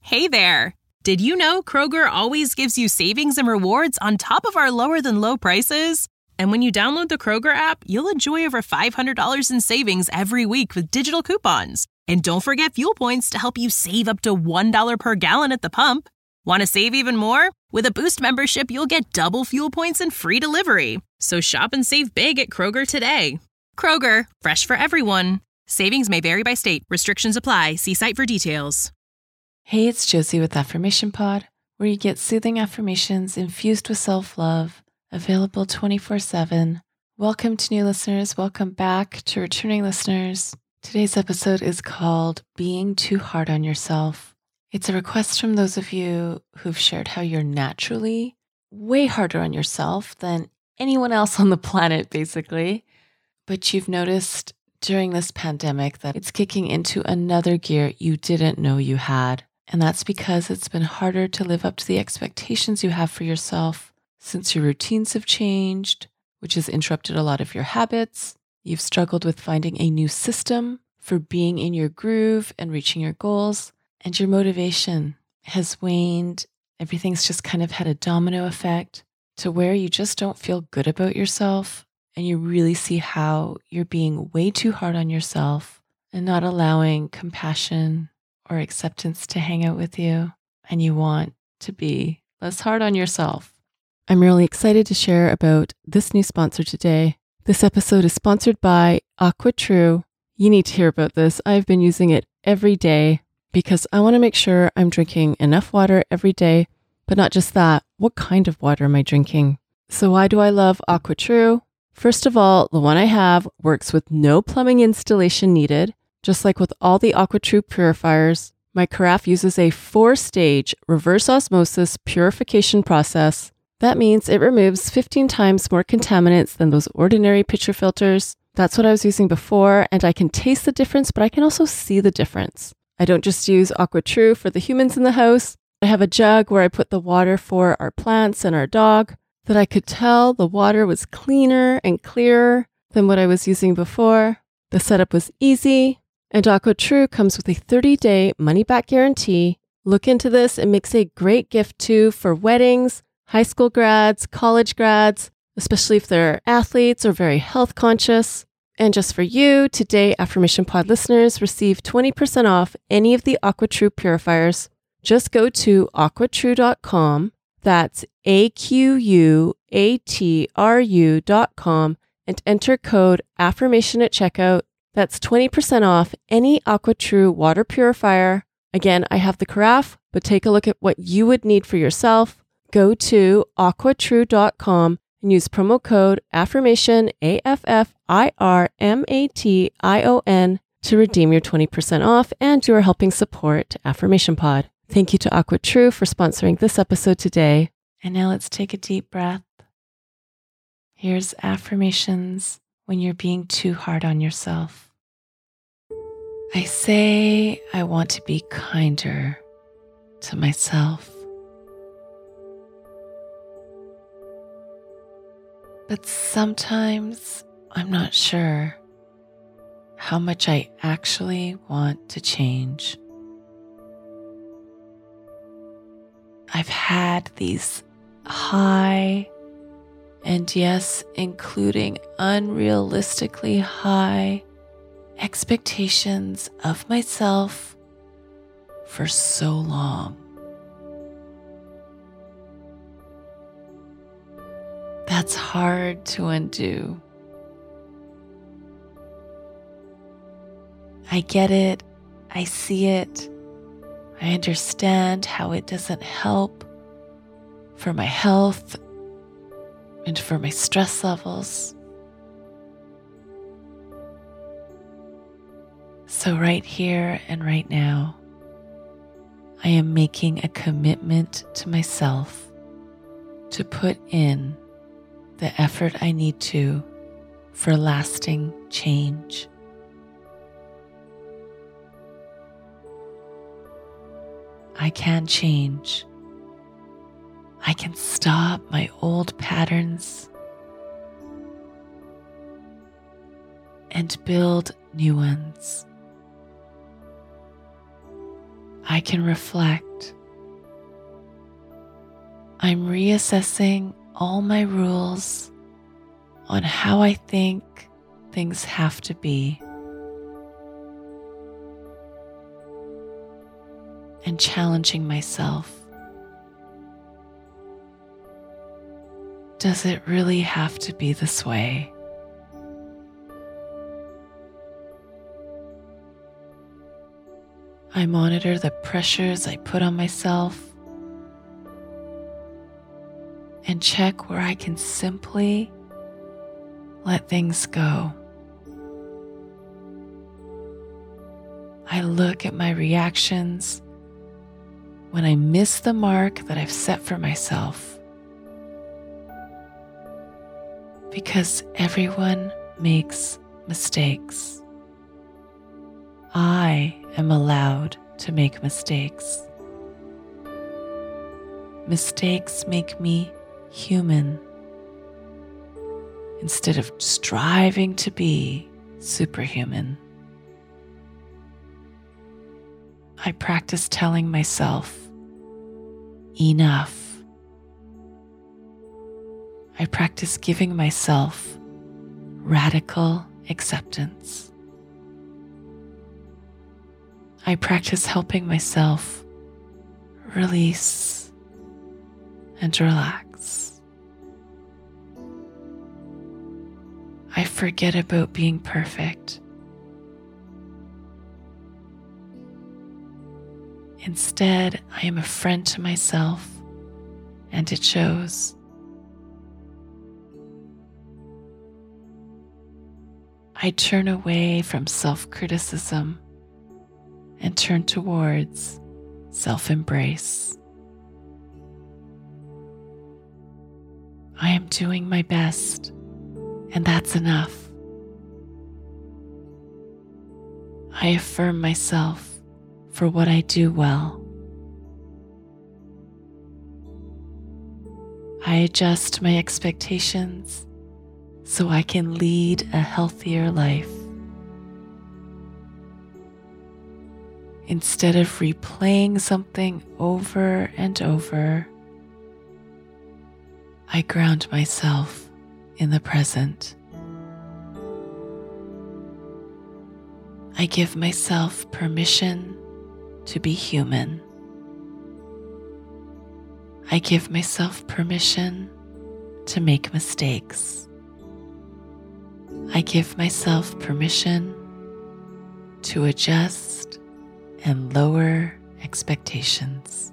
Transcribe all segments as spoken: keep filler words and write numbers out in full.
Hey there! Did you know Kroger always gives you savings and rewards on top of our lower-than-low prices? And when you download the Kroger app, you'll enjoy over five hundred dollars in savings every week with digital coupons. And don't forget fuel points to help you save up to one dollar per gallon at the pump. Want to save even more? With a Boost membership, you'll get double fuel points and free delivery. So shop and save big at Kroger today. Kroger, fresh for everyone. Savings may vary by state. Restrictions apply. See site for details. Hey, it's Josie with Affirmation Pod, where you get soothing affirmations infused with self-love, available twenty-four seven. Welcome to new listeners. Welcome back to returning listeners. Today's episode is called Being Too Hard on Yourself. It's a request from those of you who've shared how you're naturally way harder on yourself than anyone else on the planet, basically. But you've noticed during this pandemic that it's kicking into another gear you didn't know you had. And that's because it's been harder to live up to the expectations you have for yourself since your routines have changed, which has interrupted a lot of your habits. You've struggled with finding a new system for being in your groove and reaching your goals, and your motivation has waned. Everything's just kind of had a domino effect to where you just don't feel good about yourself, and you really see how you're being way too hard on yourself and not allowing compassion or acceptance to hang out with you, and you want to be less hard on yourself. I'm really excited to share about this new sponsor today. This episode is sponsored by AquaTrue. You need to hear about this. I've been using it every day because I want to make sure I'm drinking enough water every day, but not just that. What kind of water am I drinking? So why do I love AquaTrue? First of all, the one I have works with no plumbing installation needed. Just like with all the AquaTrue purifiers, my carafe uses a four-stage reverse osmosis purification process. That means it removes fifteen times more contaminants than those ordinary pitcher filters. That's what I was using before, and I can taste the difference, but I can also see the difference. I don't just use AquaTrue for the humans in the house. I have a jug where I put the water for our plants and our dog, that I could tell the water was cleaner and clearer than what I was using before. The setup was easy. And AquaTrue comes with a thirty-day money-back guarantee. Look into this. It makes a great gift, too, for weddings, high school grads, college grads, especially if they're athletes or very health conscious. And just for you, today, Affirmation Pod listeners receive twenty percent off any of the AquaTrue purifiers. Just go to aqua true dot com. That's A Q U A T R U dot com and enter code AFFIRMATION at checkout. That's twenty percent off any AquaTrue water purifier. Again, I have the carafe, but take a look at what you would need for yourself. Go to aqua true dot com and use promo code AFFIRMATION, A F F I R M A T I O N, to redeem your twenty percent off, and you are helping support Affirmation Pod. Thank you to AquaTrue for sponsoring this episode today. And now let's take a deep breath. Here's affirmations when you're being too hard on yourself. I say I want to be kinder to myself. But sometimes I'm not sure how much I actually want to change. I've had these high, and yes, including unrealistically high, expectations of myself for so long. That's hard to undo. I get it. I see it. I understand how it doesn't help for my health and for my stress levels. So right here and right now, I am making a commitment to myself to put in the effort I need to for lasting change. I can change. I can stop my old patterns and build new ones. I can reflect I'm reassessing all my rules on how I think things have to be, and challenging myself. Does it really have to be this way? I monitor the pressures I put on myself and check where I can simply let things go. I look at my reactions when I miss the mark that I've set for myself, because everyone makes mistakes. I am allowed to make mistakes. Mistakes make me human instead of striving to be superhuman. I practice telling myself, enough. I practice giving myself radical acceptance. I practice helping myself release and relax. I forget about being perfect. Instead, I am a friend to myself, and it shows. I turn away from self-criticism and turn towards self-embrace. I am doing my best, and that's enough. I affirm myself for what I do well. I adjust my expectations so I can lead a healthier life. Instead of replaying something over and over, I ground myself in the present. I give myself permission to be human. I give myself permission to make mistakes. I give myself permission to adjust and lower expectations.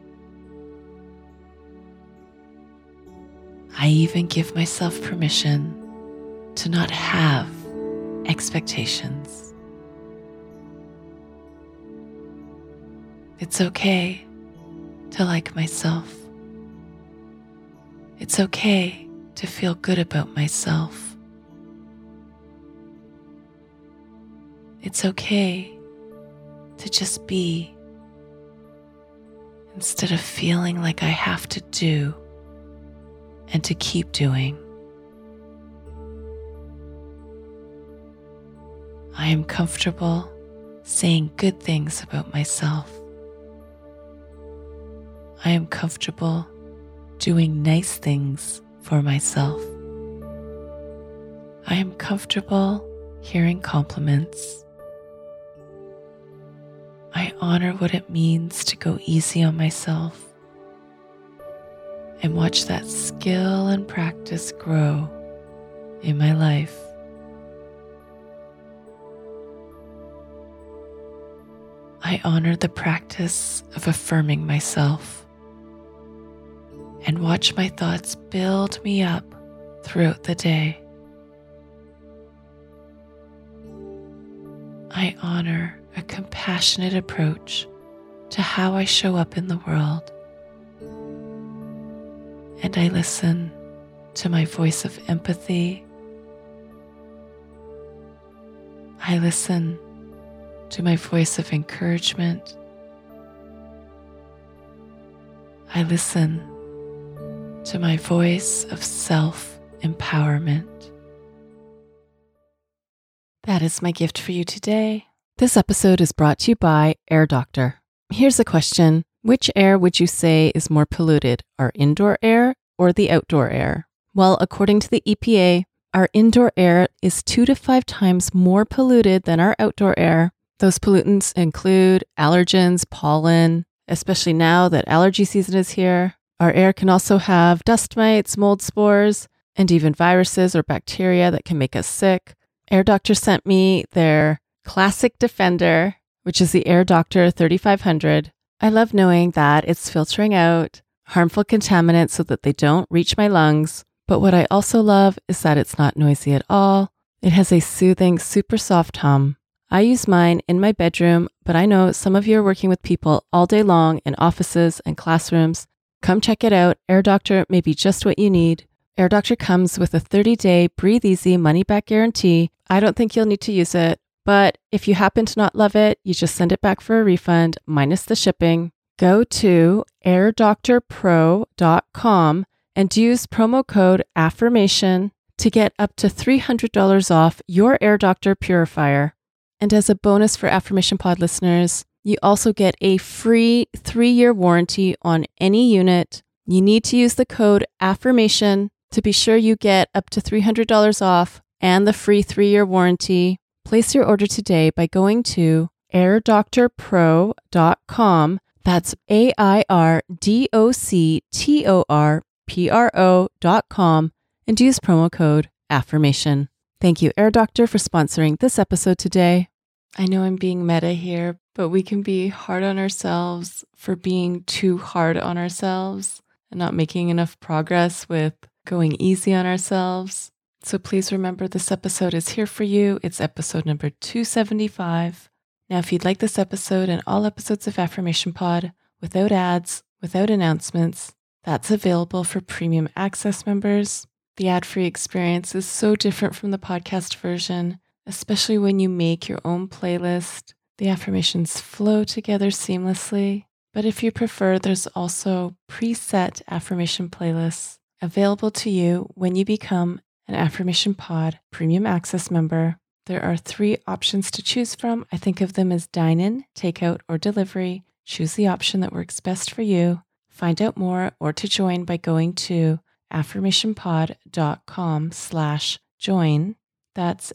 I even give myself permission to not have expectations. It's okay to like myself. It's okay to feel good about myself. It's okay to just be, instead of feeling like I have to do and to keep doing. I am comfortable saying good things about myself. I am comfortable doing nice things for myself. I am comfortable hearing compliments. I honor what it means to go easy on myself and watch that skill and practice grow in my life. I honor the practice of affirming myself and watch my thoughts build me up throughout the day. I honor a compassionate approach to how I show up in the world. And I listen to my voice of empathy. I listen to my voice of encouragement. I listen to my voice of self-empowerment. That is my gift for you today. This episode is brought to you by Air Doctor. Here's a question. Which air would you say is more polluted, our indoor air or the outdoor air? Well, according to the E P A, our indoor air is two to five times more polluted than our outdoor air. Those pollutants include allergens, pollen, especially now that allergy season is here. Our air can also have dust mites, mold spores, and even viruses or bacteria that can make us sick. Air Doctor sent me their Classic Defender, which is the Air Doctor thirty-five hundred. I love knowing that it's filtering out harmful contaminants so that they don't reach my lungs. But what I also love is that it's not noisy at all. It has a soothing, super soft hum. I use mine in my bedroom, but I know some of you are working with people all day long in offices and classrooms. Come check it out. Air Doctor may be just what you need. Air Doctor comes with a thirty-day breathe easy money-back guarantee. I don't think you'll need to use it, but if you happen to not love it, you just send it back for a refund, minus the shipping. Go to air doctor pro dot com and use promo code AFFIRMATION to get up to three hundred dollars off your Air Doctor purifier. And as a bonus for Affirmation Pod listeners, you also get a free three-year warranty on any unit. You need to use the code AFFIRMATION to be sure you get up to three hundred dollars off and the free three-year warranty. Place your order today by going to air doctor pro dot com. That's A I R D O C T O R P R O dot com and use promo code AFFIRMATION. Thank you, Air Doctor, for sponsoring this episode today. I know I'm being meta here, but we can be hard on ourselves for being too hard on ourselves and not making enough progress with going easy on ourselves. So please remember this episode is here for you. It's episode number two seventy-five. Now, if you'd like this episode and all episodes of Affirmation Pod without ads, without announcements, that's available for premium access members. The ad-free experience is so different from the podcast version, especially when you make your own playlist. The affirmations flow together seamlessly. But if you prefer, there's also preset affirmation playlists available to you when you become an Affirmation Pod Premium Access member. There are three options to choose from. I think of them as dine-in, takeout, or delivery. Choose the option that works best for you. Find out more or to join by going to affirmationpod.com slash join. That's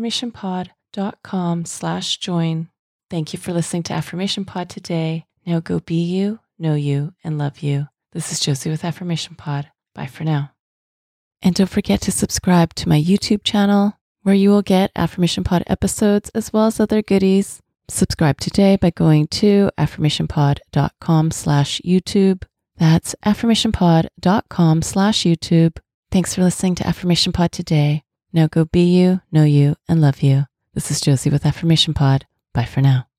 affirmationpod.com slash join. Thank you for listening to Affirmation Pod today. Now go be you, know you, and love you. This is Josie with Affirmation Pod. Bye for now. And don't forget to subscribe to my YouTube channel, where you will get Affirmation Pod episodes as well as other goodies. Subscribe today by going to affirmationpod.com slash YouTube. That's affirmationpod.com slash YouTube. Thanks for listening to Affirmation Pod today. Now go be you, know you, and love you. This is Josie with Affirmation Pod. Bye for now.